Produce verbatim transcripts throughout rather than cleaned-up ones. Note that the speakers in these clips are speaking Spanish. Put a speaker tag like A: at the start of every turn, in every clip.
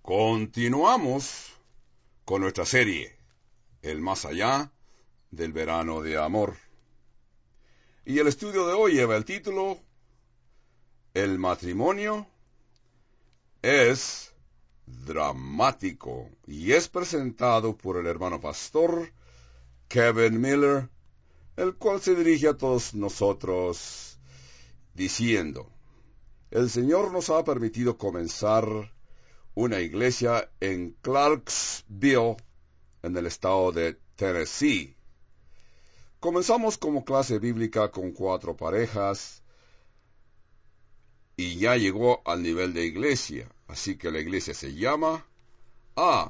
A: Continuamos con nuestra serie, El Más Allá del Verano de Amor. Y el estudio de hoy lleva el título, El matrimonio es dramático, y es presentado por el hermano pastor Kevin Miller, el cual se dirige a todos nosotros diciendo: el Señor nos ha permitido comenzar una iglesia en Clarksville, en el estado de Tennessee. Comenzamos como clase bíblica con cuatro parejas y ya llegó al nivel de iglesia. Así que la iglesia se llama A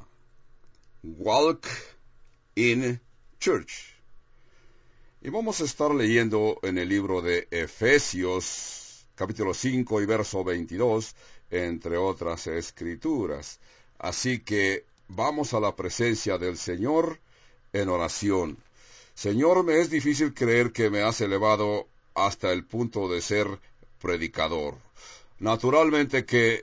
A: Walk-in Church. Y vamos a estar leyendo en el libro de Efesios, capítulo cinco y verso veintidós, entre otras escrituras. Así que vamos a la presencia del Señor en oración. Señor, me es difícil creer que me has elevado hasta el punto de ser predicador. Naturalmente que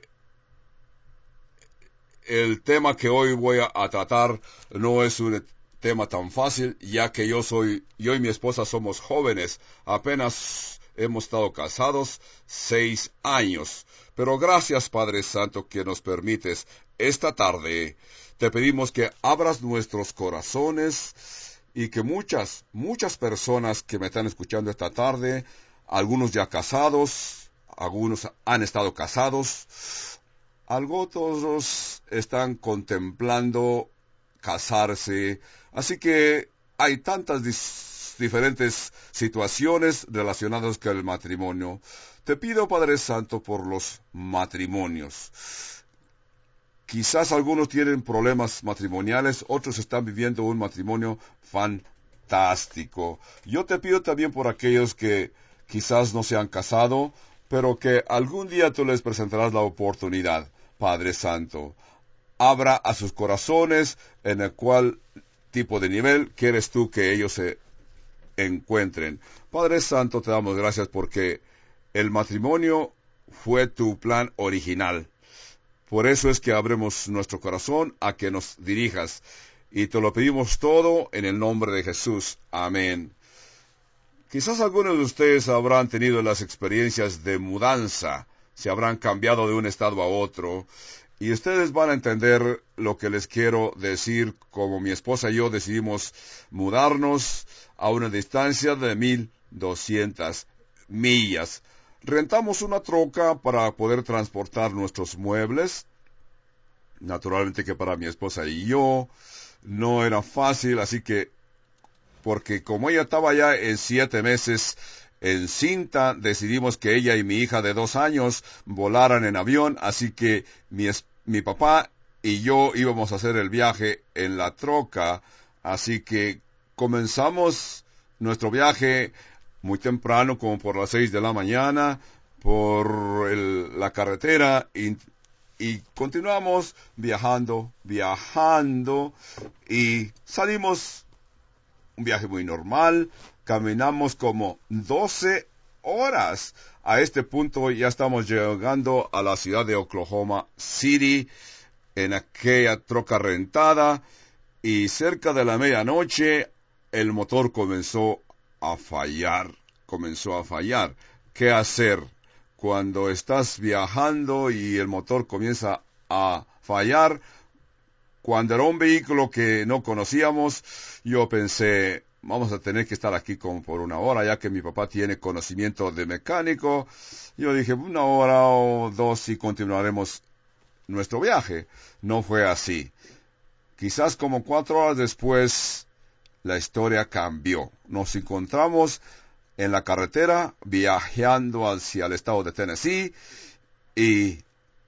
A: el tema que hoy voy a tratar no es un tema tan fácil, ya que yo soy, yo y mi esposa somos jóvenes, apenas hemos estado casados seis años. Pero gracias, Padre Santo, que nos permites esta tarde. Te pedimos que abras nuestros corazones y que muchas, muchas personas que me están escuchando esta tarde, algunos ya casados, algunos han estado casados, algunos están contemplando casarse. Así que hay tantas dis- diferentes situaciones relacionadas con el matrimonio. Te pido, Padre Santo, por los matrimonios. Quizás algunos tienen problemas matrimoniales, otros están viviendo un matrimonio fantástico. Yo te pido también por aquellos que quizás no se han casado, pero que algún día tú les presentarás la oportunidad, Padre Santo. Abra a sus corazones en el cual tipo de nivel quieres tú que ellos se encuentren. Padre Santo, te damos gracias porque el matrimonio fue tu plan original. Por eso es que abrimos nuestro corazón a que nos dirijas. Y te lo pedimos todo en el nombre de Jesús. Amén. Quizás algunos de ustedes habrán tenido las experiencias de mudanza. Se habrán cambiado de un estado a otro. Y ustedes van a entender lo que les quiero decir, como mi esposa y yo decidimos mudarnos a una distancia de mil doscientas millas. Rentamos una troca para poder transportar nuestros muebles. Naturalmente que para mi esposa y yo no era fácil, así que, porque como ella estaba ya en siete meses en cinta, decidimos que ella y mi hija de dos años volaran en avión, así que mi, es, mi papá y yo íbamos a hacer el viaje en la troca, así que comenzamos nuestro viaje muy temprano, como por las seis de la mañana, por el, la carretera, y, y continuamos viajando, viajando, y salimos un viaje muy normal. Caminamos como doce horas. A este punto ya estamos llegando a la ciudad de Oklahoma City, en aquella troca rentada, y cerca de la medianoche el motor comenzó a fallar, comenzó a fallar. ¿Qué hacer cuando estás viajando y el motor comienza a fallar? Cuando era un vehículo que no conocíamos, yo pensé, vamos a tener que estar aquí como por una hora, ya que mi papá tiene conocimiento de mecánico. Yo dije, una hora o dos y continuaremos nuestro viaje. No fue así. Quizás como cuatro horas después, la historia cambió. Nos encontramos en la carretera, viajando hacia el estado de Tennessee, y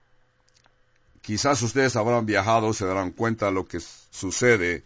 A: quizás ustedes habrán viajado, se darán cuenta de lo que sucede,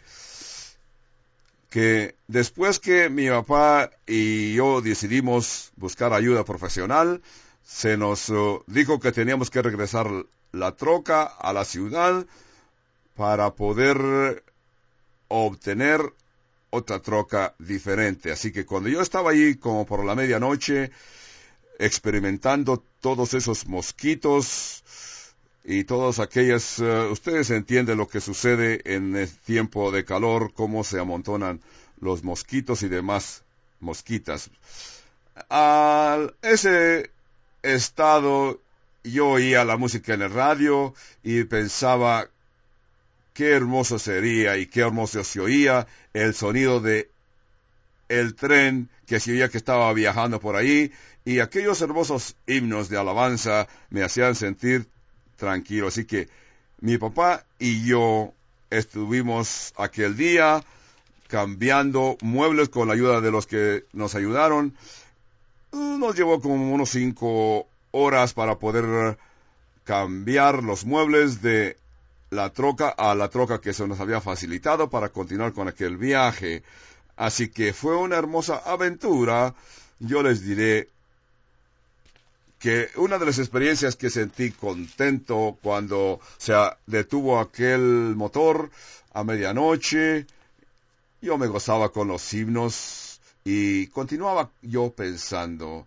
A: que después que mi papá y yo decidimos buscar ayuda profesional, se nos uh, dijo que teníamos que regresar la troca a la ciudad para poder obtener otra troca diferente. Así que cuando yo estaba ahí como por la medianoche, experimentando todos esos mosquitos, y todos aquellas, uh, ustedes entienden lo que sucede en el tiempo de calor, cómo se amontonan los mosquitos y demás mosquitas. Al ese estado, yo oía la música en el radio y pensaba qué hermoso sería y qué hermoso se oía el sonido de el tren que se oía que estaba viajando por ahí, y aquellos hermosos himnos de alabanza me hacían sentir tranquilo. Así que mi papá y yo estuvimos aquel día cambiando muebles con la ayuda de los que nos ayudaron. Nos llevó como unos cinco horas para poder cambiar los muebles de la troca a la troca que se nos había facilitado para continuar con aquel viaje. Así que fue una hermosa aventura. Yo les diré que una de las experiencias que sentí contento cuando se detuvo aquel motor a medianoche, yo me gozaba con los himnos y continuaba yo pensando,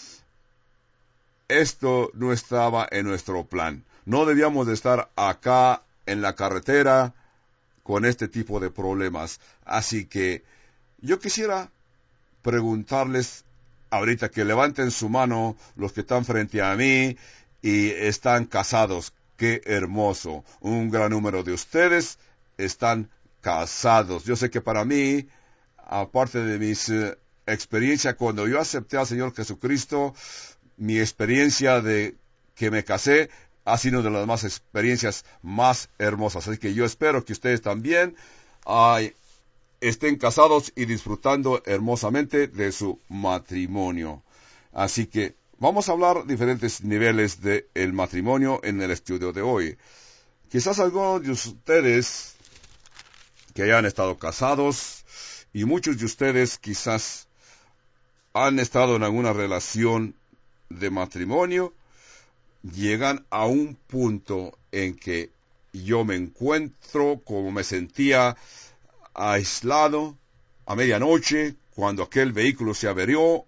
A: esto no estaba en nuestro plan. No debíamos de estar acá en la carretera con este tipo de problemas. Así que yo quisiera preguntarles ahorita que levanten su mano los que están frente a mí y están casados. ¡Qué hermoso! Un gran número de ustedes están casados. Yo sé que para mí, aparte de mis eh, experiencias cuando yo acepté al Señor Jesucristo, mi experiencia de que me casé ha sido una de las más experiencias más hermosas. Así que yo espero que ustedes también ay, estén casados y disfrutando hermosamente de su matrimonio. Así que vamos a hablar diferentes niveles del matrimonio en el estudio de hoy. Quizás algunos de ustedes que hayan estado casados y muchos de ustedes quizás han estado en alguna relación de matrimonio, llegan a un punto en que yo me encuentro como me sentía aislado a medianoche cuando aquel vehículo se averió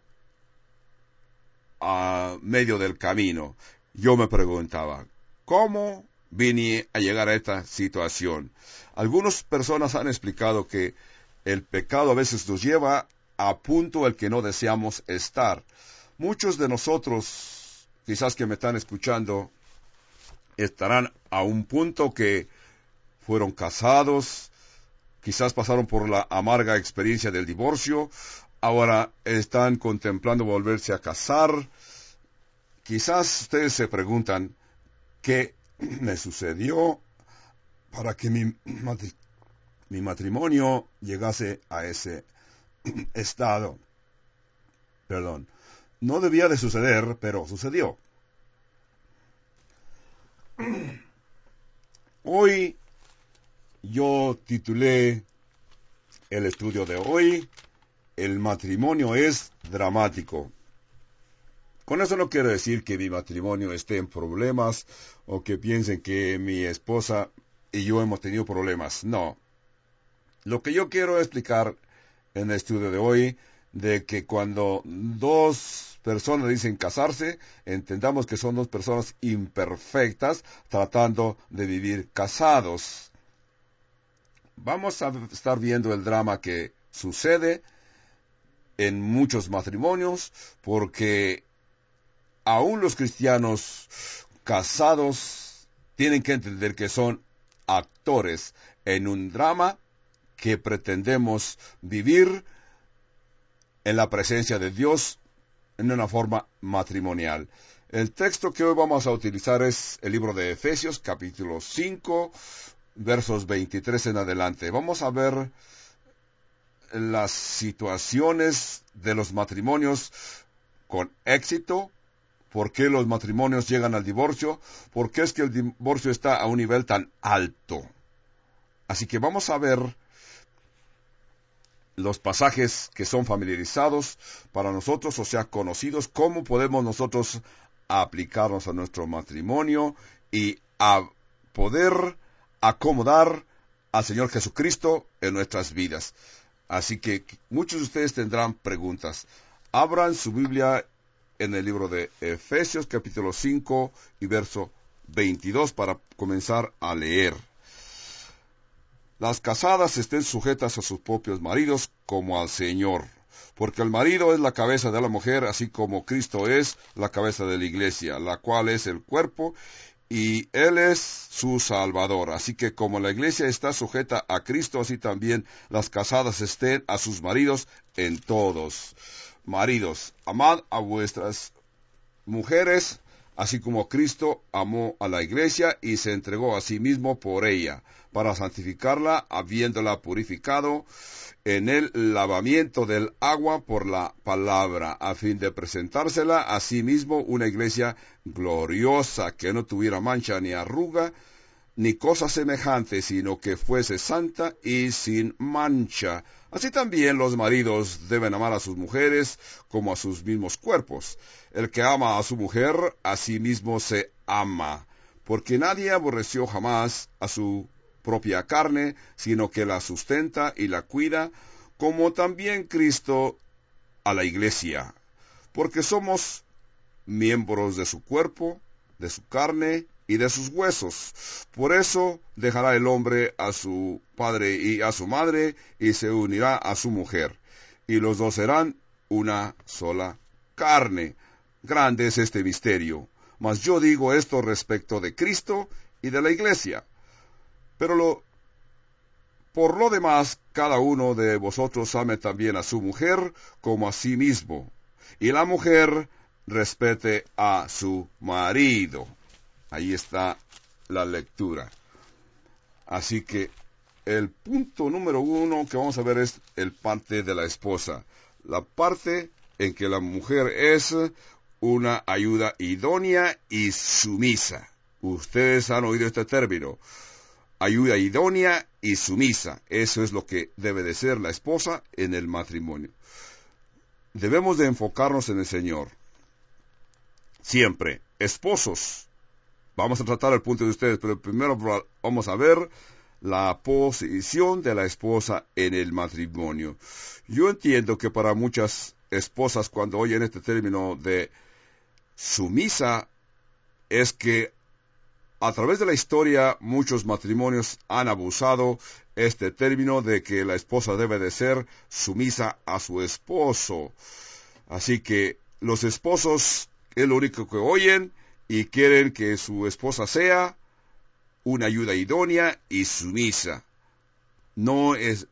A: a medio del camino. Yo me preguntaba, ¿cómo vine a llegar a esta situación? Algunas personas han explicado que el pecado a veces nos lleva a punto el que no deseamos estar. Muchos de nosotros, quizás que me están escuchando, estarán a un punto que fueron casados, quizás pasaron por la amarga experiencia del divorcio, ahora están contemplando volverse a casar. Quizás ustedes se preguntan, ¿qué me sucedió para que mi, mi matrimonio llegase a ese estado? Perdón, no debía de suceder, pero sucedió. Hoy yo titulé el estudio de hoy, el matrimonio es dramático. Con eso no quiero decir que mi matrimonio esté en problemas o que piensen que mi esposa y yo hemos tenido problemas. No. Lo que yo quiero explicar en el estudio de hoy, de que cuando dos personas dicen casarse, entendamos que son dos personas imperfectas tratando de vivir casados. Vamos a estar viendo el drama que sucede en muchos matrimonios, porque aún los cristianos casados tienen que entender que son actores en un drama que pretendemos vivir en la presencia de Dios en una forma matrimonial. El texto que hoy vamos a utilizar es el libro de Efesios, capítulo cinco, versos veintitrés en adelante. Vamos a ver las situaciones de los matrimonios con éxito, por qué los matrimonios llegan al divorcio, por qué es que el divorcio está a un nivel tan alto. Así que vamos a ver los pasajes que son familiarizados para nosotros, o sea, conocidos, cómo podemos nosotros aplicarnos a nuestro matrimonio y a poder acomodar al Señor Jesucristo en nuestras vidas. Así que muchos de ustedes tendrán preguntas. Abran su Biblia en el libro de Efesios, capítulo cinco y verso veintidós para comenzar a leer. Las casadas estén sujetas a sus propios maridos como al Señor, porque el marido es la cabeza de la mujer, así como Cristo es la cabeza de la iglesia, la cual es el cuerpo, y Él es su Salvador. Así que como la iglesia está sujeta a Cristo, así también las casadas estén a sus maridos en todos. Maridos, amad a vuestras mujeres, así como Cristo amó a la iglesia y se entregó a sí mismo por ella, para santificarla, habiéndola purificado en el lavamiento del agua por la palabra, a fin de presentársela a sí mismo una iglesia gloriosa, que no tuviera mancha ni arruga, ni cosa semejante, sino que fuese santa y sin mancha. Así también los maridos deben amar a sus mujeres como a sus mismos cuerpos. El que ama a su mujer, a sí mismo se ama, porque nadie aborreció jamás a su propia carne, sino que la sustenta y la cuida, como también Cristo a la iglesia, porque somos miembros de su cuerpo, de su carne y de sus huesos. Por eso dejará el hombre a su padre y a su madre, y se unirá a su mujer, y los dos serán una sola carne. Grande es este misterio, mas yo digo esto respecto de Cristo y de la iglesia. Pero lo, por lo demás, cada uno de vosotros ame también a su mujer como a sí mismo, y la mujer respete a su marido. Ahí está la lectura. Así que el punto número uno que vamos a ver es el parte de la esposa. La parte en que la mujer es una ayuda idónea y sumisa. Ustedes han oído este término. Ayuda idónea y sumisa. Eso es lo que debe de ser la esposa en el matrimonio. Debemos de enfocarnos en el Señor. Siempre, esposos. Vamos a tratar el punto de ustedes, pero primero vamos a ver la posición de la esposa en el matrimonio. Yo entiendo que para muchas esposas, cuando oyen este término de sumisa, es que a través de la historia muchos matrimonios han abusado este término de que la esposa debe de ser sumisa a su esposo. Así que los esposos es lo único que oyen y quieren que su esposa sea una ayuda idónea y sumisa. No es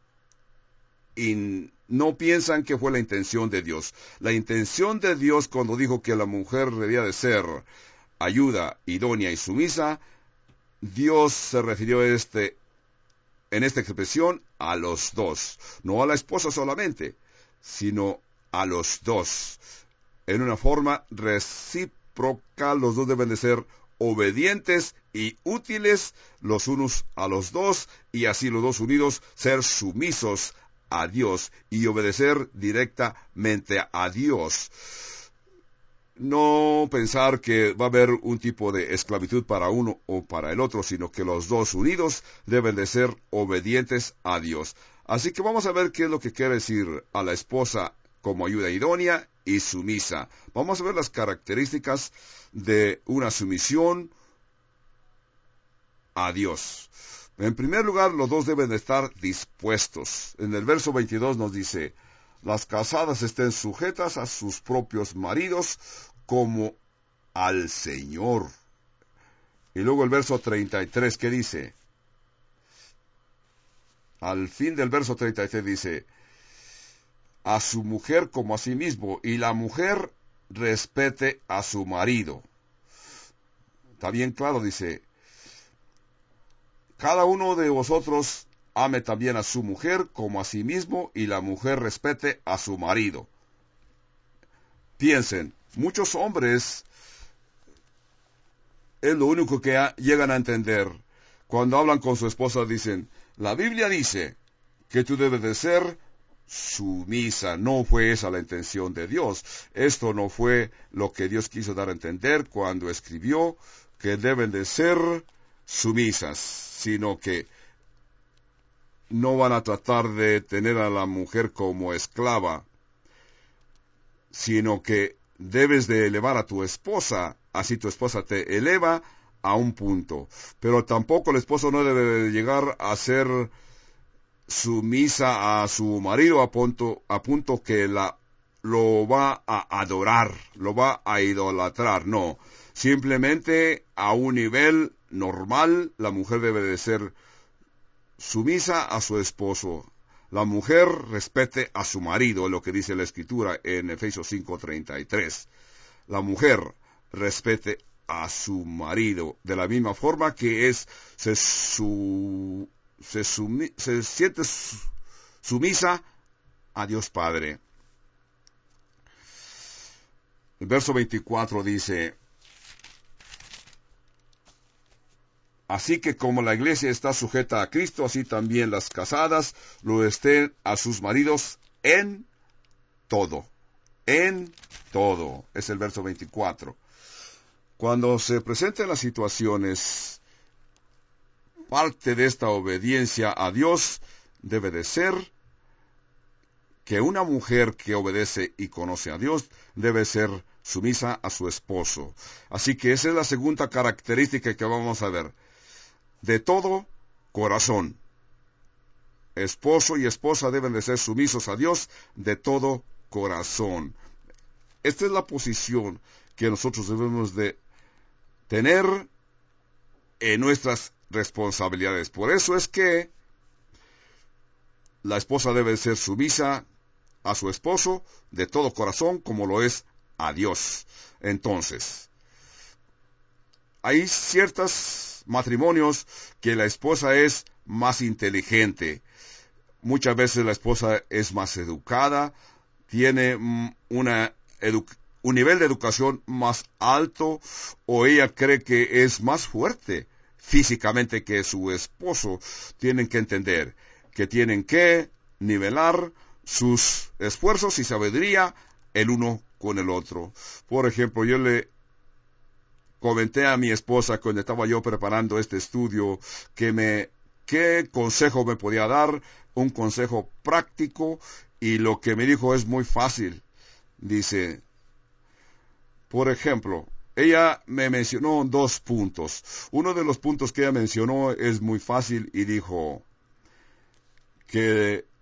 A: in, no piensan que fue la intención de Dios. La intención de Dios cuando dijo que la mujer debía de ser ayuda idónea y sumisa, Dios se refirió a este, en esta expresión a los dos, no a la esposa solamente, sino a los dos. En una forma recíproca, los dos deben de ser obedientes y útiles los unos a los dos, y así los dos unidos ser sumisos a Dios y obedecer directamente a Dios. No pensar que va a haber un tipo de esclavitud para uno o para el otro, sino que los dos unidos deben de ser obedientes a Dios. Así que vamos a ver qué es lo que quiere decir a la esposa como ayuda idónea y sumisa. Vamos a ver las características de una sumisión a Dios. En primer lugar, los dos deben de estar dispuestos. En el verso veintidós nos dice: las casadas estén sujetas a sus propios maridos como al Señor. Y luego el verso treinta y tres, ¿qué dice? Al fin del verso treinta y tres dice: a su mujer como a sí mismo, y la mujer respete a su marido. Está bien claro, dice: cada uno de vosotros ame también a su mujer como a sí mismo, y la mujer respete a su marido. Piensen, muchos hombres es lo único que ha, llegan a entender. Cuando hablan con su esposa dicen: la Biblia dice que tú debes de ser sumisa. No fue esa la intención de Dios. Esto no fue lo que Dios quiso dar a entender cuando escribió que deben de ser sumisas, sino que no van a tratar de tener a la mujer como esclava, sino que debes de elevar a tu esposa, así tu esposa te eleva a un punto. Pero tampoco el esposo no debe llegar a ser sumisa a su marido a punto, a punto que la, lo va a adorar, lo va a idolatrar. No, simplemente a un nivel normal la mujer debe de ser sumisa a su esposo. La mujer respete a su marido, es lo que dice la Escritura en Efesios cinco treinta y tres. La mujer respete a su marido de la misma forma que es se, su, se, sumi, se siente sumisa a Dios Padre. El verso veinticuatro dice: así que como la iglesia está sujeta a Cristo, así también las casadas lo estén a sus maridos en todo. En todo. Es el verso veinticuatro. Cuando se presenten las situaciones, parte de esta obediencia a Dios debe de ser que una mujer que obedece y conoce a Dios debe ser sumisa a su esposo. Así que esa es la segunda característica que vamos a ver. De todo corazón. Esposo y esposa deben de ser sumisos a Dios de todo corazón. Esta es la posición que nosotros debemos de tener en nuestras responsabilidades. Por eso es que la esposa debe ser sumisa a su esposo de todo corazón, como lo es a Dios. Entonces, hay ciertos matrimonios que la esposa es más inteligente. Muchas veces la esposa es más educada, tiene una edu- un nivel de educación más alto, o ella cree que es más fuerte físicamente que su esposo. Tienen que entender que tienen que nivelar sus esfuerzos y sabiduría el uno con el otro. Por ejemplo, yo le comenté a mi esposa cuando estaba yo preparando este estudio que me qué consejo me podía dar, un consejo práctico, y lo que me dijo es muy fácil. Dice, por ejemplo, ella me mencionó dos puntos. Uno de los puntos que ella mencionó es muy fácil y dijo que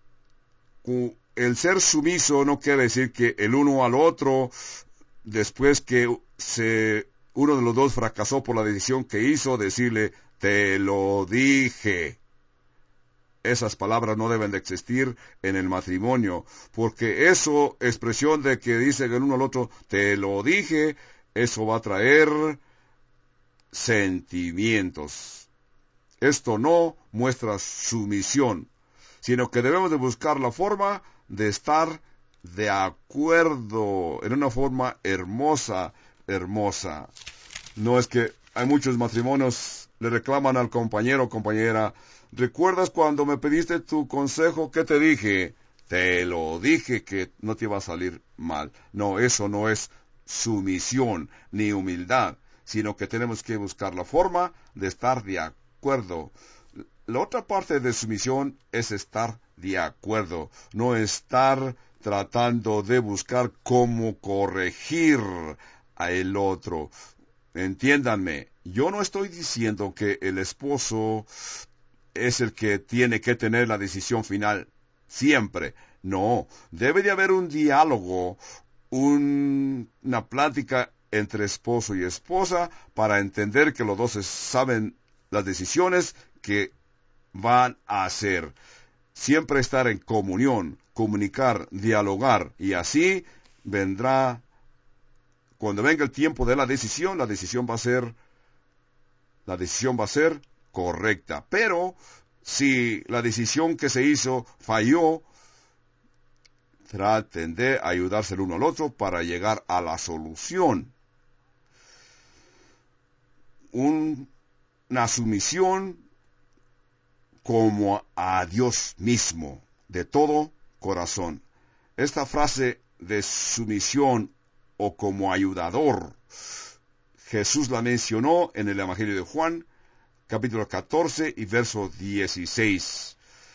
A: el ser sumiso no quiere decir que el uno al otro, después que se, uno de los dos fracasó por la decisión que hizo, decirle, te lo dije. Esas palabras no deben de existir en el matrimonio, porque eso, expresión de que dice el uno al otro, te lo dije, eso va a traer sentimientos. Esto no muestra sumisión, sino que debemos de buscar la forma de estar de acuerdo, en una forma hermosa, hermosa. No es que hay muchos matrimonios, le reclaman al compañero o compañera, ¿recuerdas cuando me pediste tu consejo? ¿Qué te dije? Te lo dije que no te iba a salir mal. No, eso no es sumisión ni humildad, sino que tenemos que buscar la forma de estar de acuerdo. La otra parte de sumisión es estar de acuerdo, no estar tratando de buscar cómo corregir a el otro. Entiéndanme, yo no estoy diciendo que el esposo es el que tiene que tener la decisión final siempre. No, debe de haber un diálogo, un, una plática entre esposo y esposa para entender que los dos saben las decisiones que van a hacer. Siempre estar en comunión, comunicar, dialogar, y así vendrá, cuando venga el tiempo de la decisión, la decisión va a ser, la decisión va a ser correcta. Pero si la decisión que se hizo falló, traten de ayudarse el uno al otro para llegar a la solución. Un, una sumisión como a Dios mismo, de todo corazón. Esta frase de sumisión o como ayudador, Jesús la mencionó en el Evangelio de Juan, capítulo catorce y verso dieciséis.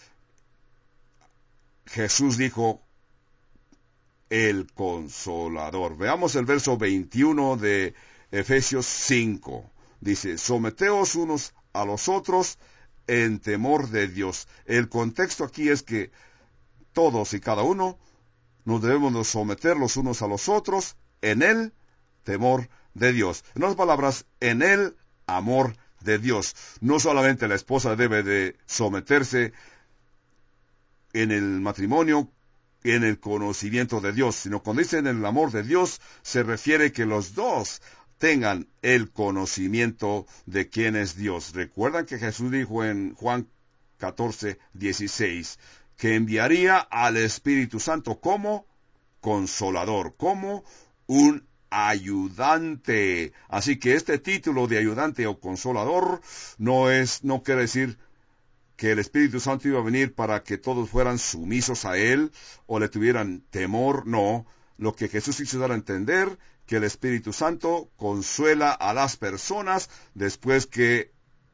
A: Jesús dijo, el Consolador. Veamos el verso veintiuno de Efesios cinco. dice, someteos unos a los otros en temor de Dios. El contexto aquí es que todos y cada uno nos debemos de someter los unos a los otros en el temor de Dios. En otras palabras, en el amor de Dios. No solamente la esposa debe de someterse en el matrimonio, en el conocimiento de Dios, sino cuando dicen en el amor de Dios, se refiere que los dos tengan el conocimiento de quién es Dios. Recuerdan que Jesús dijo en Juan catorce, dieciséis, que enviaría al Espíritu Santo como consolador, como un ayudante. Así que este título de ayudante o consolador no es, no quiere decir que el Espíritu Santo iba a venir para que todos fueran sumisos a Él o le tuvieran temor. No, lo que Jesús hizo dar a entender que el Espíritu Santo consuela a las personas después que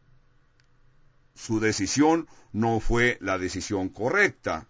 A: su decisión no fue la decisión correcta.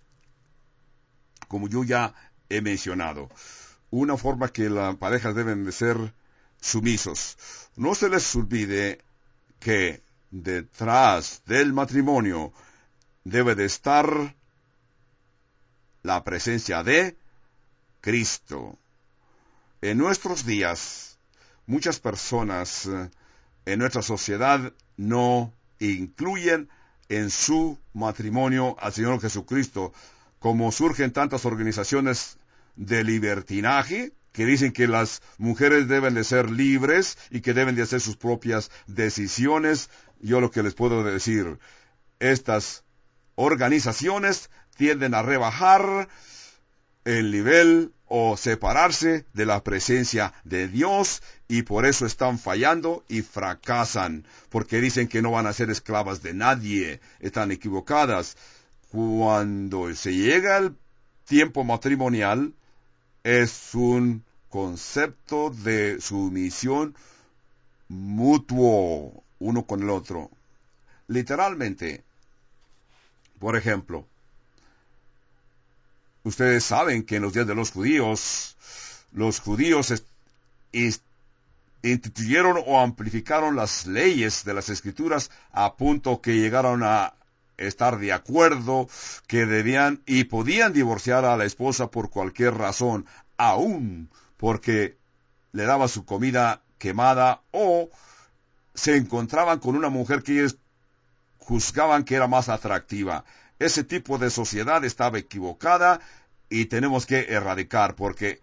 A: Como yo ya he mencionado, una forma que las parejas deben de ser sumisos. No se les olvide que detrás del matrimonio debe de estar la presencia de Cristo. En nuestros días, muchas personas en nuestra sociedad no incluyen en su matrimonio al Señor Jesucristo. Como surgen tantas organizaciones de libertinaje que dicen que las mujeres deben de ser libres y que deben de hacer sus propias decisiones, yo lo que les puedo decir, estas organizaciones tienden a rebajar el nivel o separarse de la presencia de Dios, y por eso están fallando y fracasan, porque dicen que no van a ser esclavas de nadie. Están equivocadas. Cuando se llega al tiempo matrimonial, es un concepto de sumisión mutuo uno con el otro. Literalmente, por ejemplo, ustedes saben que en los días de los judíos, los judíos instituyeron o amplificaron las leyes de las Escrituras a punto que llegaron a estar de acuerdo que debían y podían divorciar a la esposa por cualquier razón, aún porque le daba su comida quemada o se encontraban con una mujer que ellos juzgaban que era más atractiva. Ese tipo de sociedad estaba equivocada y tenemos que erradicar, porque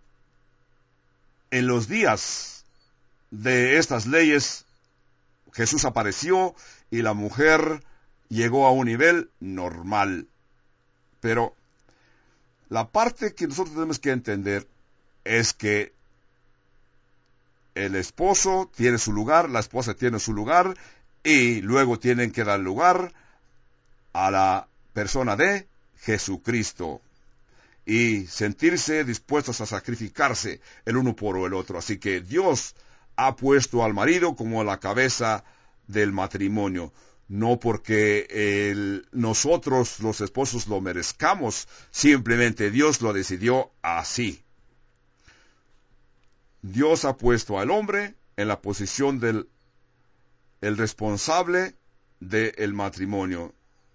A: en los días de estas leyes Jesús apareció y la mujer llegó a un nivel normal. Pero la parte que nosotros tenemos que entender es que el esposo tiene su lugar, la esposa tiene su lugar, y luego tienen que dar lugar a la persona de Jesucristo y sentirse dispuestos a sacrificarse el uno por el otro. Así que Dios ha puesto al marido como la cabeza del matrimonio. No porque el, nosotros los esposos lo merezcamos, simplemente Dios lo decidió así. Dios ha puesto al hombre en la posición del el responsable del matrimonio.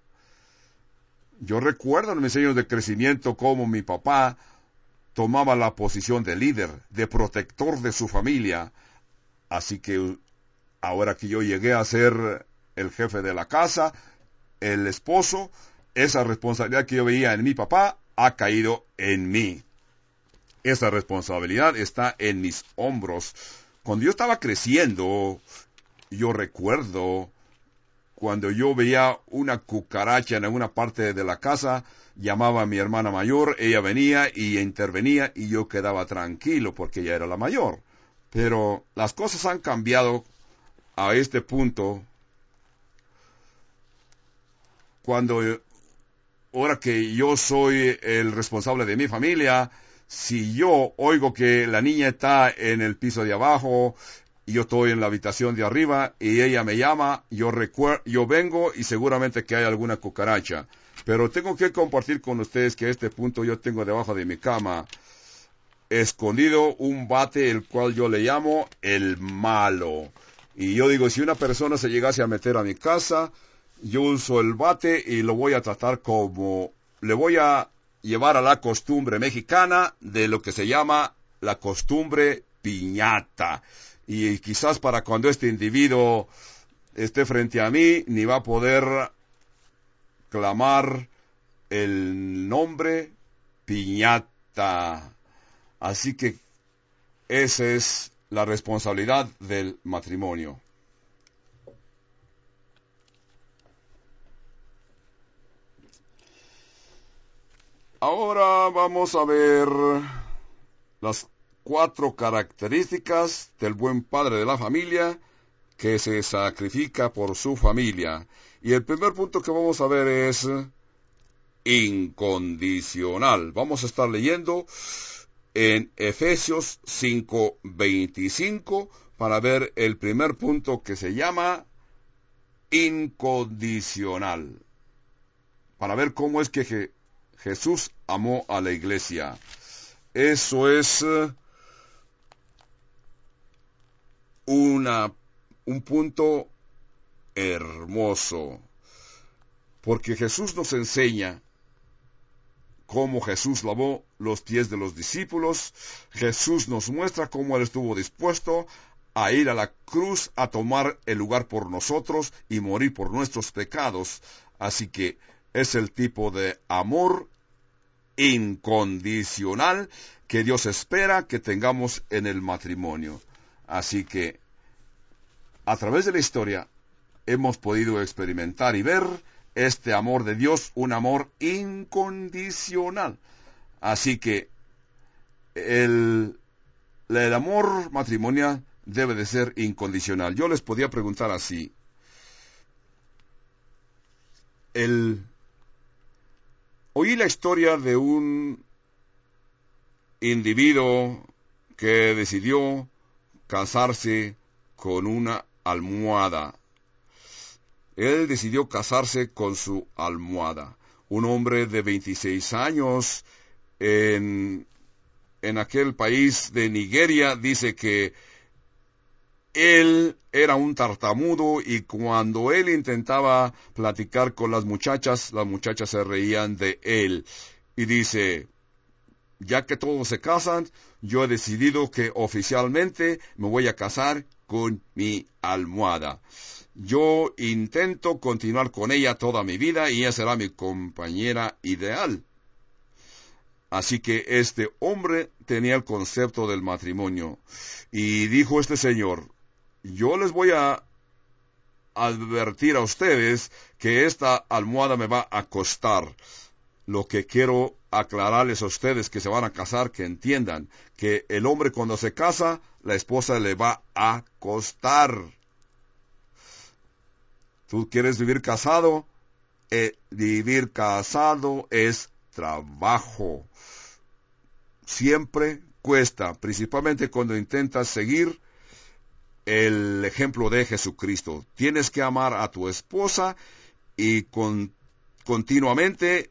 A: Yo recuerdo en mis años de crecimiento cómo mi papá tomaba la posición de líder, de protector de su familia. Así que ahora que yo llegué a ser el jefe de la casa, el esposo, esa responsabilidad que yo veía en mi papá ha caído en mí. Esa responsabilidad está en mis hombros. Cuando yo estaba creciendo, yo recuerdo cuando yo veía una cucaracha en alguna parte de la casa, llamaba a mi hermana mayor, ella venía y intervenía y yo quedaba tranquilo porque ella era la mayor. Pero las cosas han cambiado a este punto cuando, ahora que yo soy el responsable de mi familia, si yo oigo que la niña está en el piso de abajo y yo estoy en la habitación de arriba y ella me llama, yo recuer- yo vengo y seguramente que hay alguna cucaracha. Pero tengo que compartir con ustedes que a este punto yo tengo debajo de mi cama escondido un bate, el cual yo le llamo el malo. Y yo digo, si una persona se llegase a meter a mi casa, yo uso el bate y lo voy a tratar como, le voy a llevar a la costumbre mexicana de lo que se llama la costumbre piñata. Y quizás para cuando este individuo esté frente a mí, ni va a poder clamar el nombre piñata. Así que esa es la responsabilidad del matrimonio. Ahora vamos a ver las cuatro características del buen padre de la familia que se sacrifica por su familia. Y el primer punto que vamos a ver es incondicional. Vamos a estar leyendo en Efesios cinco veinticinco para ver el primer punto que se llama incondicional. Para ver cómo es que Je- Jesús amó a la iglesia. Eso es uh, una, un punto hermoso. Porque Jesús nos enseña cómo Jesús lavó los pies de los discípulos. Jesús nos muestra cómo Él estuvo dispuesto a ir a la cruz a tomar el lugar por nosotros y morir por nuestros pecados. Así que es el tipo de amor incondicional que Dios espera que tengamos en el matrimonio. Así que a través de la historia hemos podido experimentar y ver este amor de Dios, un amor incondicional. Así que el, el amor matrimonial debe de ser incondicional. Yo les podía preguntar así. El, oí la historia de un individuo que decidió casarse con una almohada. Él decidió casarse con su almohada. Un hombre de veintiséis años en, en aquel país de Nigeria dice que él era un tartamudo y cuando él intentaba platicar con las muchachas, las muchachas se reían de él. Y dice, ya que todos se casan, yo he decidido que oficialmente me voy a casar con mi almohada. Yo intento continuar con ella toda mi vida y ella será mi compañera ideal. Así que este hombre tenía el concepto del matrimonio. Y dijo este señor, yo les voy a advertir a ustedes que esta almohada me va a costar. Lo que quiero aclararles a ustedes que se van a casar, que entiendan que el hombre cuando se casa, la esposa le va a costar. ¿Tú quieres vivir casado? Eh, vivir casado es trabajo. Siempre cuesta, principalmente cuando intentas seguir el ejemplo de Jesucristo. Tienes que amar a tu esposa y con, continuamente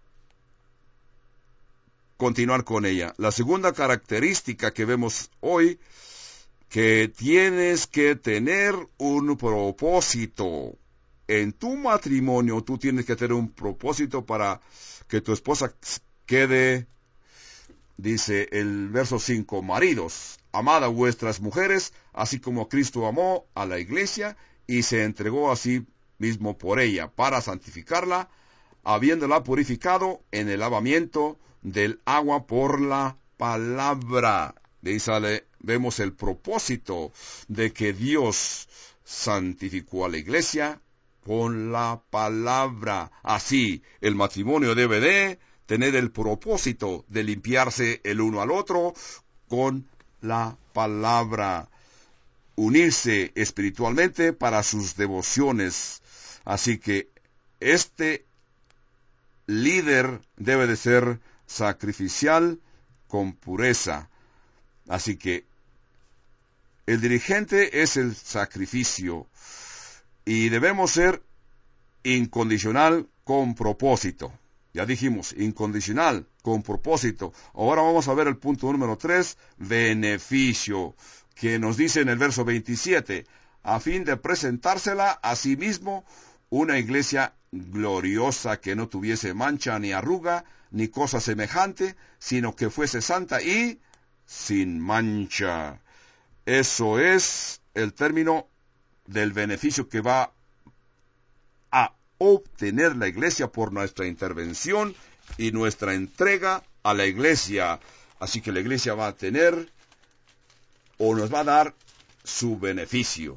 A: continuar con ella. La segunda característica que vemos hoy, que tienes que tener un propósito. En tu matrimonio tú tienes que tener un propósito para que tu esposa quede, dice el verso cinco, maridos, amad a vuestras mujeres, así como Cristo amó a la iglesia y se entregó a sí mismo por ella, para santificarla, habiéndola purificado en el lavamiento del agua por la palabra. De ahí sale, vemos el propósito de que Dios santificó a la iglesia con la palabra. Así, el matrimonio debe de tener el propósito de limpiarse el uno al otro con la palabra. Unirse espiritualmente para sus devociones. Así que este líder debe de ser sacrificial con pureza. Así que el dirigente es el sacrificio y debemos ser incondicional con propósito. Ya dijimos, incondicional con propósito. Ahora vamos a ver el punto número tres, beneficio, que nos dice en el verso veintisiete, a fin de presentársela a sí mismo una iglesia gloriosa, que no tuviese mancha ni arruga ni cosa semejante, sino que fuese santa y sin mancha. Eso es el término del beneficio que va a obtener la iglesia por nuestra intervención y nuestra entrega a la iglesia. Así que la iglesia va a tener o nos va a dar su beneficio.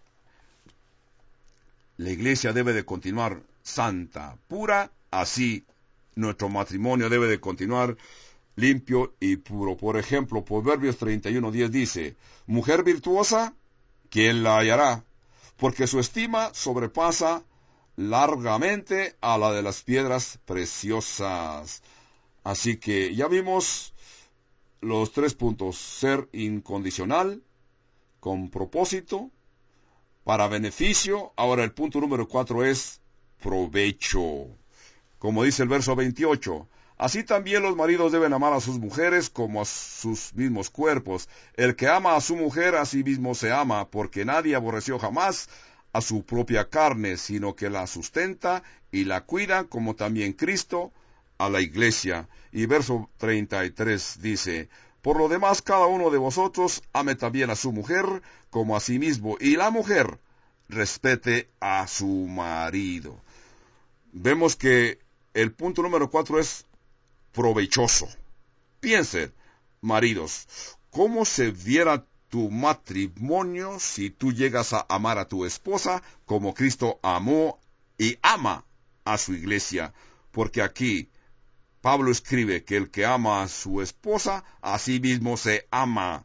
A: La iglesia debe de continuar santa, pura, así nuestro matrimonio debe de continuar limpio y puro. Por ejemplo, Proverbios treinta y uno diez dice: mujer virtuosa, ¿quién la hallará? Porque su estima sobrepasa largamente a la de las piedras preciosas. Así que ya vimos los tres puntos: ser incondicional, con propósito, para beneficio. Ahora el punto número cuatro es provecho. Como dice el verso veintiocho, así también los maridos deben amar a sus mujeres como a sus mismos cuerpos. El que ama a su mujer a sí mismo se ama, porque nadie aborreció jamás a su propia carne, sino que la sustenta y la cuida, como también Cristo a la iglesia. Y verso treinta y tres dice: por lo demás, cada uno de vosotros ame también a su mujer como a sí mismo, y la mujer respete a su marido. Vemos que el punto número cuatro es provechoso. Piensen, maridos, ¿cómo se viera tu matrimonio si tú llegas a amar a tu esposa como Cristo amó y ama a su iglesia? Porque aquí Pablo escribe que el que ama a su esposa, a sí mismo se ama.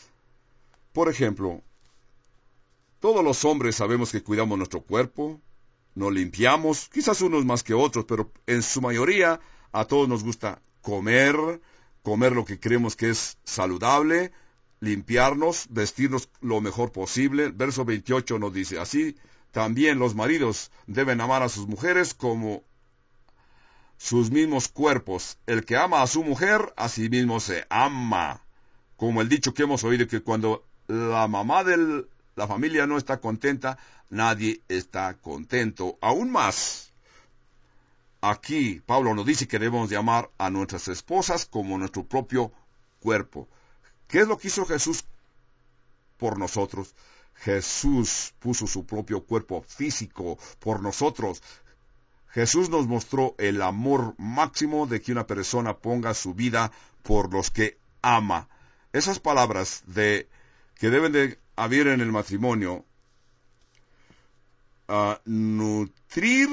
A: Por ejemplo, todos los hombres sabemos que cuidamos nuestro cuerpo, nos limpiamos, quizás unos más que otros, pero en su mayoría a todos nos gusta comer, comer lo que creemos que es saludable, limpiarnos, vestirnos lo mejor posible. El verso veintiocho nos dice: así también los maridos deben amar a sus mujeres como sus mismos cuerpos. El que ama a su mujer, a sí mismo se ama. Como el dicho que hemos oído, que cuando la mamá de la familia no está contenta, nadie está contento. Aún más, aquí Pablo nos dice que debemos de amar a nuestras esposas como nuestro propio cuerpo. ¿Qué es lo que hizo Jesús por nosotros? Jesús puso su propio cuerpo físico por nosotros. Jesús nos mostró el amor máximo de que una persona ponga su vida por los que ama. Esas palabras de que deben de haber en el matrimonio, uh, nutrir,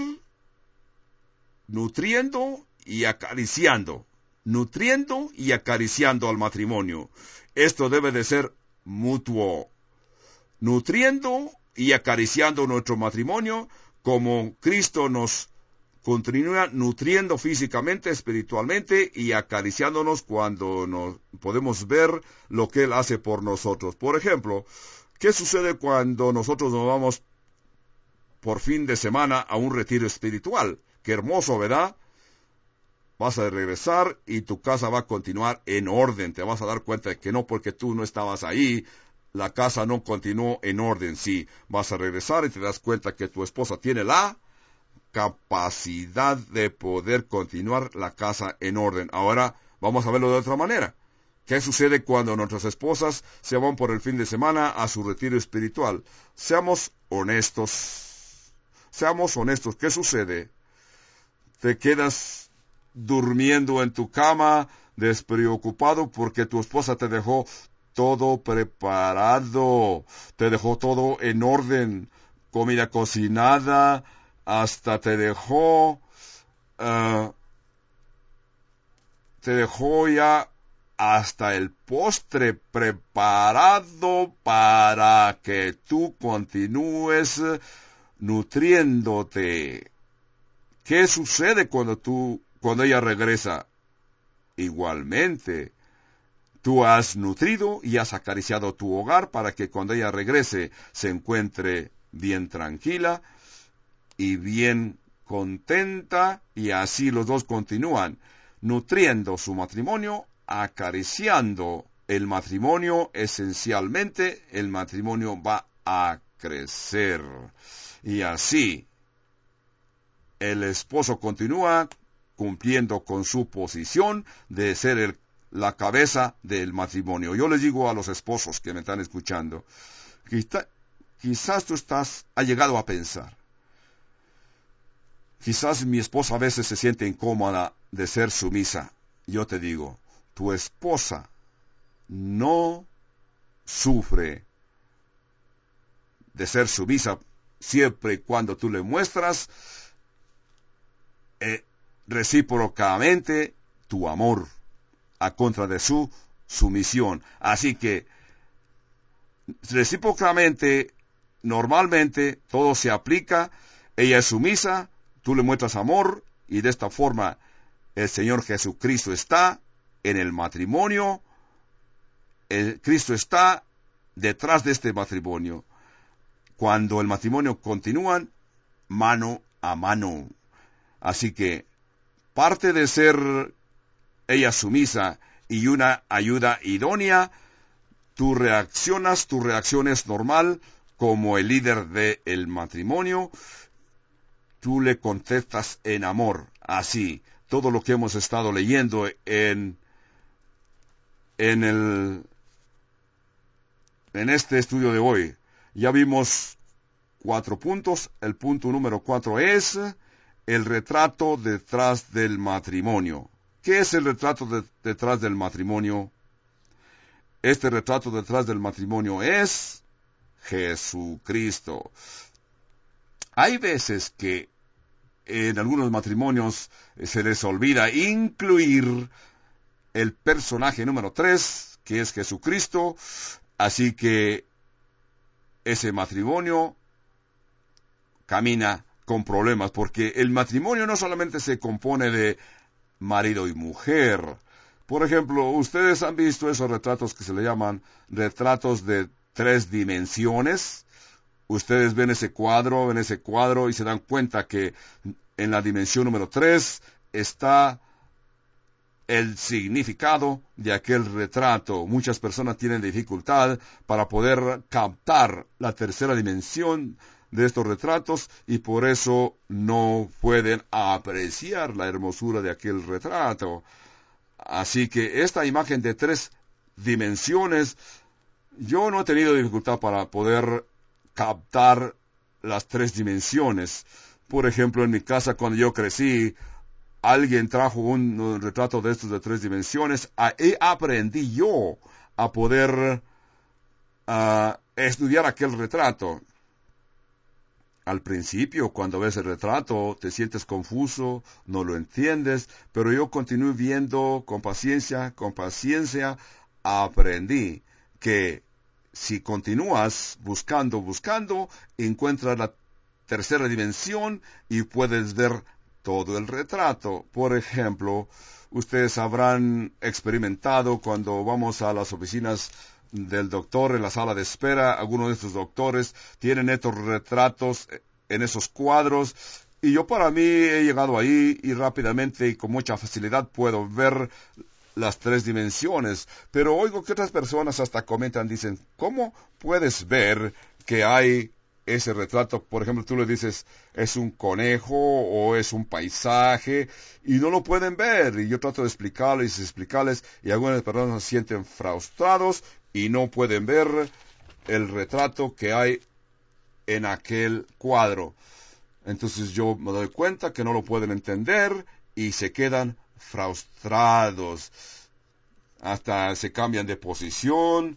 A: nutriendo y acariciando, nutriendo y acariciando al matrimonio. Esto debe de ser mutuo, nutriendo y acariciando nuestro matrimonio como Cristo nos continúa nutriendo físicamente, espiritualmente y acariciándonos cuando nos podemos ver lo que Él hace por nosotros. Por ejemplo, ¿qué sucede cuando nosotros nos vamos por fin de semana a un retiro espiritual? Qué hermoso, ¿verdad? Vas a regresar y tu casa va a continuar en orden. Te vas a dar cuenta de que no porque tú no estabas ahí, la casa no continuó en orden. Sí, vas a regresar y te das cuenta que tu esposa tiene la capacidad de poder continuar la casa en orden. Ahora vamos a verlo de otra manera. ¿Qué sucede cuando nuestras esposas se van por el fin de semana a su retiro espiritual? Seamos honestos. Seamos honestos. ¿Qué sucede? Te quedas durmiendo en tu cama, despreocupado porque tu esposa te dejó todo preparado, te dejó todo en orden, comida cocinada, hasta te dejó, uh, te dejó ya hasta el postre preparado para que tú continúes nutriéndote. ¿Qué sucede cuando tú, cuando ella regresa? Igualmente, tú has nutrido y has acariciado tu hogar para que cuando ella regrese se encuentre bien tranquila y bien contenta, y así los dos continúan nutriendo su matrimonio, acariciando el matrimonio. Esencialmente, el matrimonio va a crecer. Y así, el esposo continúa cumpliendo con su posición de ser el, la cabeza del matrimonio. Yo les digo a los esposos que me están escuchando, quizá, quizás tú estás, ha llegado a pensar, quizás mi esposa a veces se siente incómoda de ser sumisa. Yo te digo, tu esposa no sufre de ser sumisa siempre y cuando tú le muestras eh, recíprocamente tu amor a contra de su sumisión. Así que recíprocamente, normalmente todo se aplica. Ella es sumisa, tú le muestras amor, y de esta forma el Señor Jesucristo está en el matrimonio. El Cristo está detrás de este matrimonio. Cuando el matrimonio continúa mano a mano. Así que parte de ser ella sumisa y una ayuda idónea, tú reaccionas, tu reacción es normal como el líder del matrimonio. Tú le contestas en amor. Así, todo lo que hemos estado leyendo en, en, el, en este estudio de hoy, ya vimos cuatro puntos. El punto número cuatro es el retrato detrás del matrimonio. ¿Qué es el retrato de, detrás del matrimonio? Este retrato detrás del matrimonio es Jesucristo. Hay veces que en algunos matrimonios se les olvida incluir el personaje número tres, que es Jesucristo. Así que ese matrimonio camina con problemas, porque el matrimonio no solamente se compone de marido y mujer. Por ejemplo, ustedes han visto esos retratos que se le llaman retratos de tres dimensiones. Ustedes ven ese cuadro, ven ese cuadro y se dan cuenta que en la dimensión número tres está el significado de aquel retrato. Muchas personas tienen dificultad para poder captar la tercera dimensión de estos retratos y por eso no pueden apreciar la hermosura de aquel retrato. Así que esta imagen de tres dimensiones, yo no he tenido dificultad para poder captar las tres dimensiones. Por ejemplo, en mi casa cuando yo crecí, alguien trajo un, un retrato de estos de tres dimensiones. Ahí aprendí yo a poder uh, estudiar aquel retrato. Al principio, cuando ves el retrato, te sientes confuso, no lo entiendes, pero yo continué viendo con paciencia, con paciencia, aprendí que si continúas buscando, buscando, encuentras la tercera dimensión y puedes ver todo el retrato. Por ejemplo, ustedes habrán experimentado cuando vamos a las oficinas del doctor en la sala de espera, algunos de estos doctores tienen estos retratos en esos cuadros, y yo para mí he llegado ahí y rápidamente y con mucha facilidad puedo ver las tres dimensiones, pero oigo que otras personas hasta comentan, dicen, ¿cómo puedes ver que hay ese retrato? Por ejemplo, tú le dices, es un conejo o es un paisaje, y no lo pueden ver, y yo trato de explicarles y explicarles, y algunas personas se sienten frustrados y no pueden ver el retrato que hay en aquel cuadro. Entonces yo me doy cuenta que no lo pueden entender y se quedan frustrados. Hasta se cambian de posición,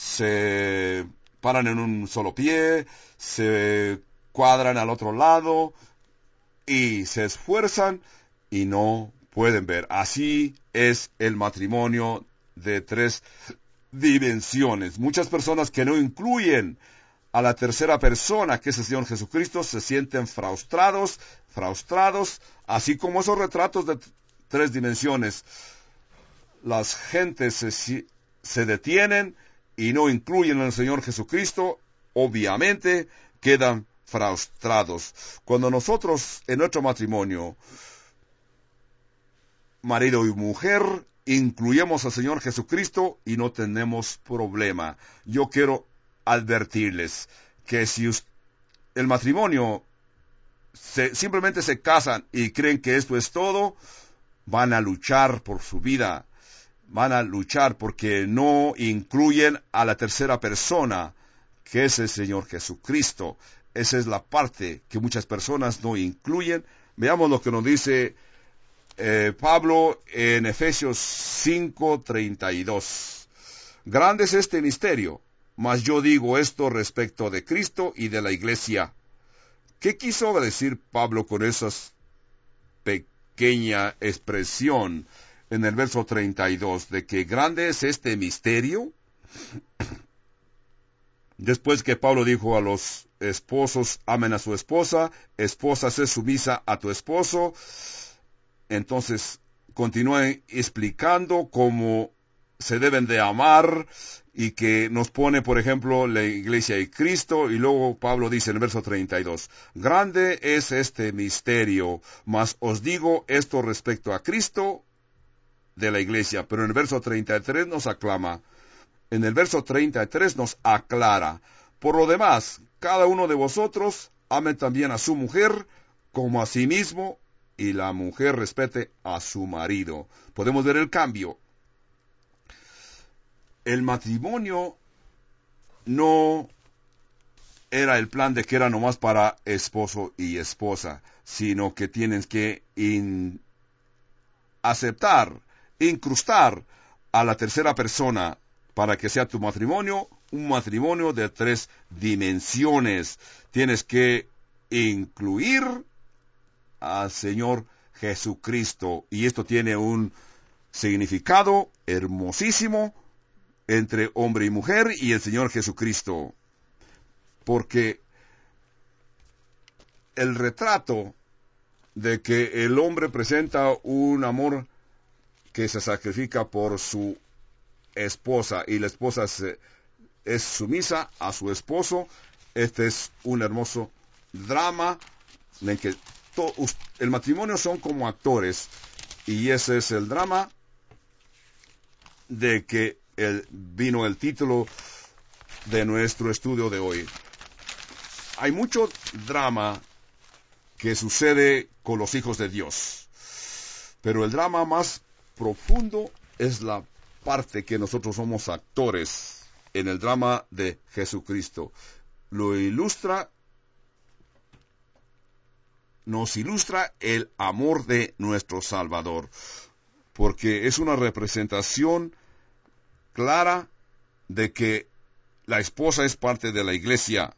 A: se paran en un solo pie, se cuadran al otro lado y se esfuerzan y no pueden ver. Así es el matrimonio de tres dimensiones. Muchas personas que no incluyen a la tercera persona, que es el Señor Jesucristo, se sienten frustrados, frustrados, así como esos retratos de tres dimensiones. Las gentes se, se detienen y no incluyen al Señor Jesucristo, obviamente quedan frustrados. Cuando nosotros en nuestro matrimonio, marido y mujer, incluyamos al Señor Jesucristo y no tenemos problema. Yo quiero advertirles que si us- el matrimonio se, simplemente se casan y creen que esto es todo, van a luchar por su vida, van a luchar porque no incluyen a la tercera persona, que es el Señor Jesucristo. Esa es la parte que muchas personas no incluyen. Veamos lo que nos dice eh, Pablo en Efesios cinco treinta y dos. Grande es este misterio, mas yo digo esto respecto de Cristo y de la iglesia. ¿Qué quiso decir Pablo con esa pequeña expresión en el verso treinta y dos, de que grande es este misterio? Después que Pablo dijo a los esposos, amen a su esposa, esposa, sé sumisa a tu esposo, entonces continúa explicando cómo se deben de amar, y que nos pone, por ejemplo, la iglesia y Cristo, y luego Pablo dice en el verso treinta y dos, grande es este misterio, mas os digo esto respecto a Cristo de la iglesia. Pero en el verso treinta y tres nos aclama, en el verso treinta y tres nos aclara, por lo demás, cada uno de vosotros ame también a su mujer como a sí mismo, y la mujer respete a su marido. Podemos ver el cambio. El matrimonio no era el plan de que era nomás para esposo y esposa, sino que tienes que in- aceptar, incrustar a la tercera persona para que sea tu matrimonio, un matrimonio de tres dimensiones. Tienes que incluir al Señor Jesucristo, y esto tiene un significado hermosísimo entre hombre y mujer y el Señor Jesucristo, porque el retrato de que el hombre presenta un amor que se sacrifica por su esposa y la esposa se, es sumisa a su esposo, este es un hermoso drama en que to, el matrimonio son como actores, y ese es el drama de que el, vino el título de nuestro estudio de hoy. Hay mucho drama que sucede con los hijos de Dios, pero el drama más profundo es la parte que nosotros somos actores en el drama de Jesucristo. Lo ilustra, nos ilustra el amor de nuestro Salvador, porque es una representación clara de que la esposa es parte de la iglesia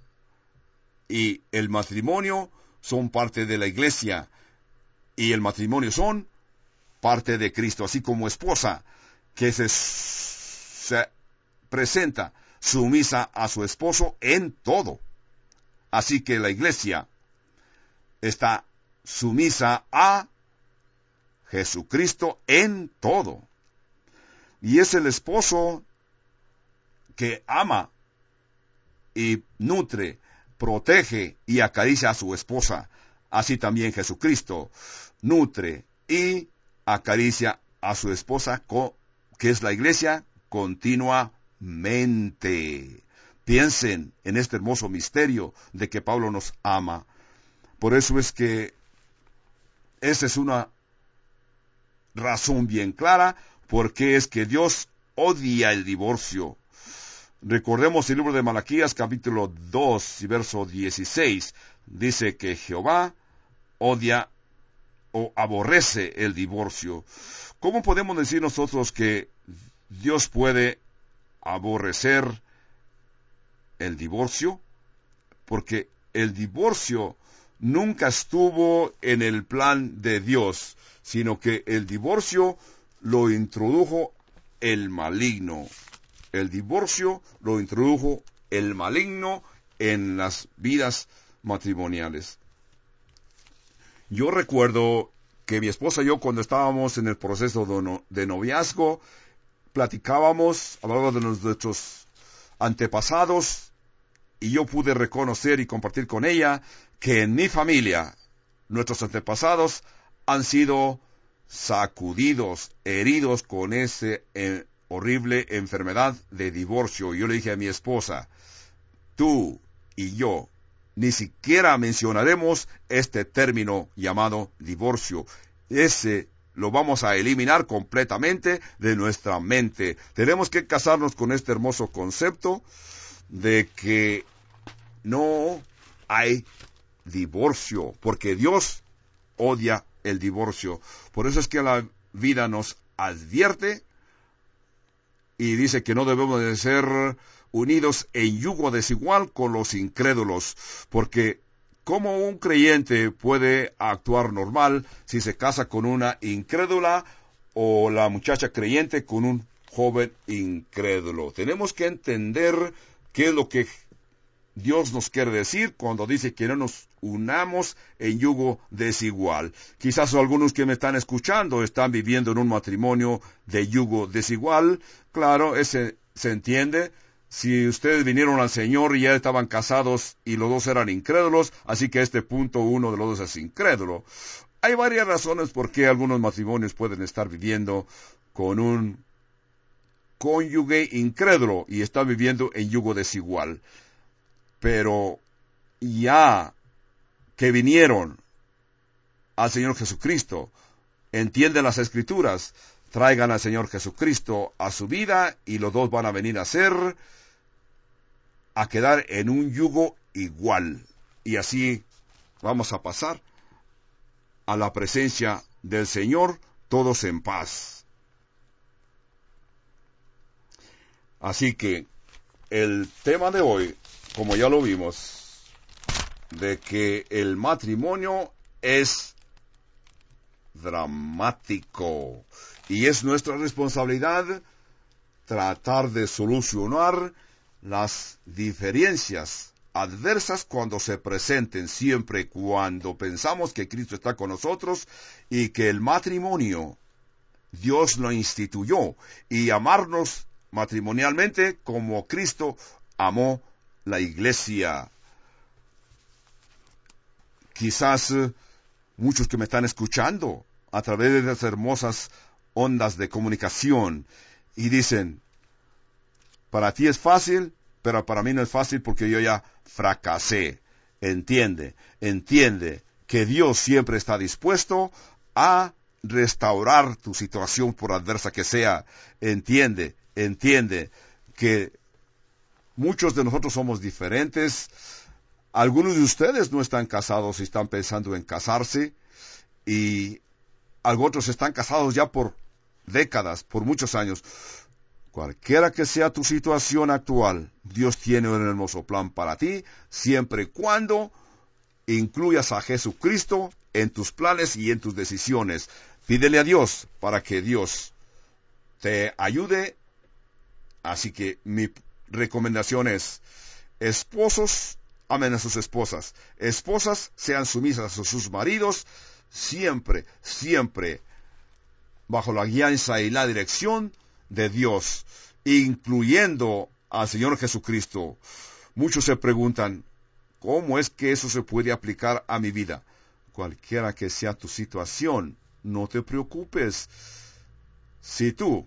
A: y el matrimonio son parte de la iglesia, y el matrimonio son parte de Cristo, así como esposa que se, se presenta sumisa a su esposo en todo. Así que la iglesia está sumisa a Jesucristo en todo. Y es el esposo que ama y nutre, protege y acaricia a su esposa. Así también Jesucristo nutre y acaricia a su esposa, que es la iglesia, continuamente. Piensen en este hermoso misterio de que Pablo nos ama. Por eso es que esa es una razón bien clara porque es que Dios odia el divorcio. Recordemos el libro de Malaquías, capítulo dos, y verso dieciséis. Dice que Jehová odia o aborrece el divorcio. ¿Cómo podemos decir nosotros que Dios puede aborrecer el divorcio? Porque el divorcio nunca estuvo en el plan de Dios, sino que el divorcio lo introdujo el maligno. El divorcio lo introdujo el maligno en las vidas matrimoniales. Yo recuerdo que mi esposa y yo, cuando estábamos en el proceso de, no, de noviazgo, platicábamos, hablábamos de nuestros antepasados, y yo pude reconocer y compartir con ella que en mi familia, nuestros antepasados han sido sacudidos, heridos con ese eh, horrible enfermedad de divorcio. Y yo le dije a mi esposa, tú y yo ni siquiera mencionaremos este término llamado divorcio. Ese lo vamos a eliminar completamente de nuestra mente. Tenemos que casarnos con este hermoso concepto de que no hay divorcio, porque Dios odia el divorcio. Por eso es que la vida nos advierte y dice que no debemos de ser unidos en yugo desigual con los incrédulos, porque ¿cómo un creyente puede actuar normal si se casa con una incrédula o la muchacha creyente con un joven incrédulo? Tenemos que entender qué es lo que Dios nos quiere decir cuando dice que no nos unamos en yugo desigual. Quizás algunos que me están escuchando están viviendo en un matrimonio de yugo desigual. Claro, ese se entiende. Si ustedes vinieron al Señor y ya estaban casados y los dos eran incrédulos, así que este punto uno de los dos es incrédulo. Hay varias razones por qué algunos matrimonios pueden estar viviendo con un cónyuge incrédulo y están viviendo en yugo desigual. Pero ya que vinieron al Señor Jesucristo, entienden las Escrituras, traigan al Señor Jesucristo a su vida y los dos van a venir a ser, a quedar en un yugo igual. Y así vamos a pasar a la presencia del Señor, todos en paz. Así que el tema de hoy, como ya lo vimos, de que el matrimonio es dramático y es nuestra responsabilidad tratar de solucionar las diferencias adversas cuando se presenten, siempre cuando pensamos que Cristo está con nosotros y que el matrimonio Dios lo instituyó, y amarnos matrimonialmente como Cristo amó la iglesia. Quizás eh, muchos que me están escuchando a través de las hermosas ondas de comunicación y dicen, para ti es fácil, pero para mí no es fácil porque yo ya fracasé. Entiende, entiende que Dios siempre está dispuesto a restaurar tu situación por adversa que sea. Entiende, entiende que muchos de nosotros somos diferentes. Algunos de ustedes no están casados y están pensando en casarse, y algunos están casados ya por décadas, por muchos años. Cualquiera que sea tu situación actual, Dios tiene un hermoso plan para ti, siempre y cuando incluyas a Jesucristo en tus planes y en tus decisiones. Pídele a Dios para que Dios te ayude. Así que mi recomendación es, esposos, amen a sus esposas. Esposas, sean sumisas a sus maridos, siempre, siempre, bajo la guianza y la dirección de Dios, incluyendo al Señor Jesucristo. Muchos se preguntan, ¿cómo es que eso se puede aplicar a mi vida? Cualquiera que sea tu situación, no te preocupes. Si tú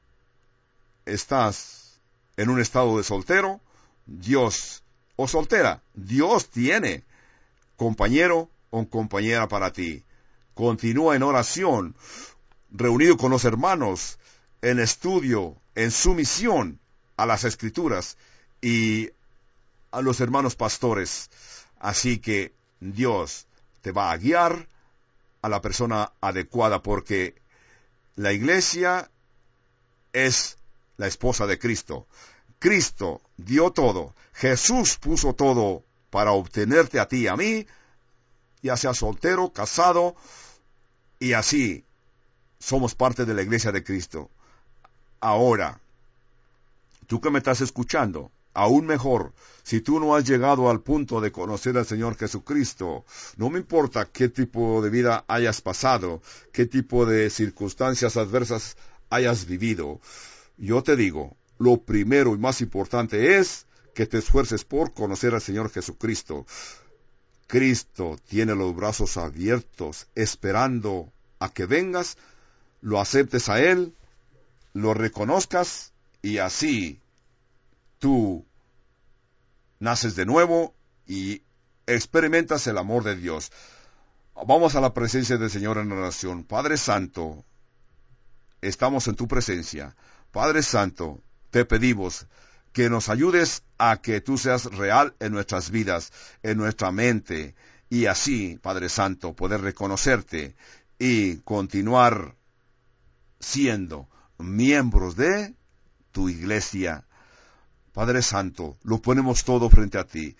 A: estás en un estado de soltero, Dios, o soltera, Dios tiene compañero o compañera para ti. Continúa en oración, reunido con los hermanos, en estudio, en sumisión a las Escrituras y a los hermanos pastores. Así que Dios te va a guiar a la persona adecuada, porque la iglesia es la esposa de Cristo. Cristo dio todo. Jesús puso todo para obtenerte a ti y a mí, ya sea soltero, casado, y así somos parte de la iglesia de Cristo. Ahora, tú que me estás escuchando, aún mejor, si tú no has llegado al punto de conocer al Señor Jesucristo, no me importa qué tipo de vida hayas pasado, qué tipo de circunstancias adversas hayas vivido, yo te digo, lo primero y más importante es que te esfuerces por conocer al Señor Jesucristo. Cristo tiene los brazos abiertos, esperando a que vengas, lo aceptes a Él, lo reconozcas, y así tú naces de nuevo y experimentas el amor de Dios. Vamos a la presencia del Señor en oración. Padre Santo, estamos en tu presencia. Padre Santo, te pedimos que nos ayudes a que tú seas real en nuestras vidas, en nuestra mente, y así, Padre Santo, poder reconocerte y continuar siendo miembros de tu iglesia. Padre Santo, lo ponemos todo frente a ti.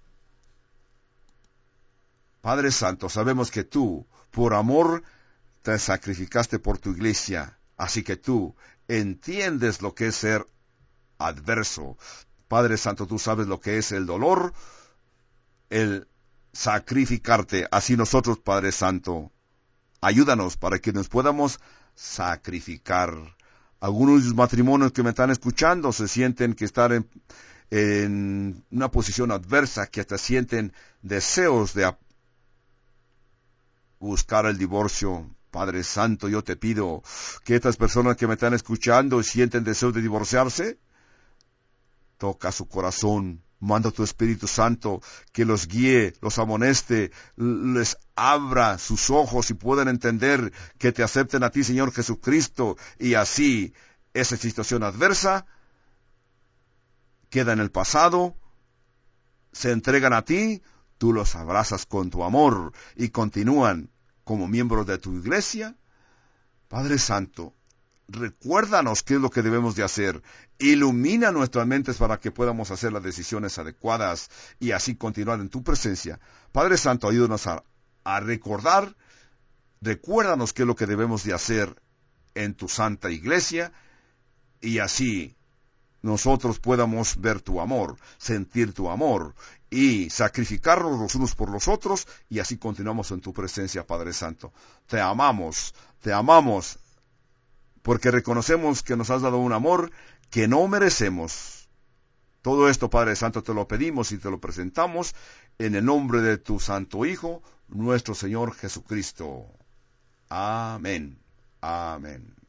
A: Padre Santo, sabemos que tú, por amor, te sacrificaste por tu iglesia, así que tú entiendes lo que es ser adverso. Padre Santo, tú sabes lo que es el dolor, el sacrificarte. Así nosotros, Padre Santo, ayúdanos para que nos podamos sacrificar. Algunos de los matrimonios que me están escuchando se sienten que están en, en una posición adversa, que hasta sienten deseos de buscar el divorcio. Padre Santo, yo te pido que estas personas que me están escuchando sienten deseos de divorciarse. Toca su corazón, manda tu Espíritu Santo que los guíe, los amoneste, les abra sus ojos y puedan entender que te acepten a ti, Señor Jesucristo, y así esa situación adversa queda en el pasado, se entregan a ti, tú los abrazas con tu amor y continúan como miembros de tu iglesia. Padre Santo, recuérdanos qué es lo que debemos de hacer. Ilumina nuestras mentes para que podamos hacer las decisiones adecuadas y así continuar en tu presencia. Padre Santo, ayúdanos a, a recordar, recuérdanos qué es lo que debemos de hacer en tu santa iglesia y así nosotros podamos ver tu amor, sentir tu amor y sacrificarnos los unos por los otros y así continuamos en tu presencia, Padre Santo. Te amamos, te amamos, porque reconocemos que nos has dado un amor que no merecemos. Todo esto, Padre Santo, te lo pedimos y te lo presentamos en el nombre de tu Santo Hijo, nuestro Señor Jesucristo. Amén. Amén.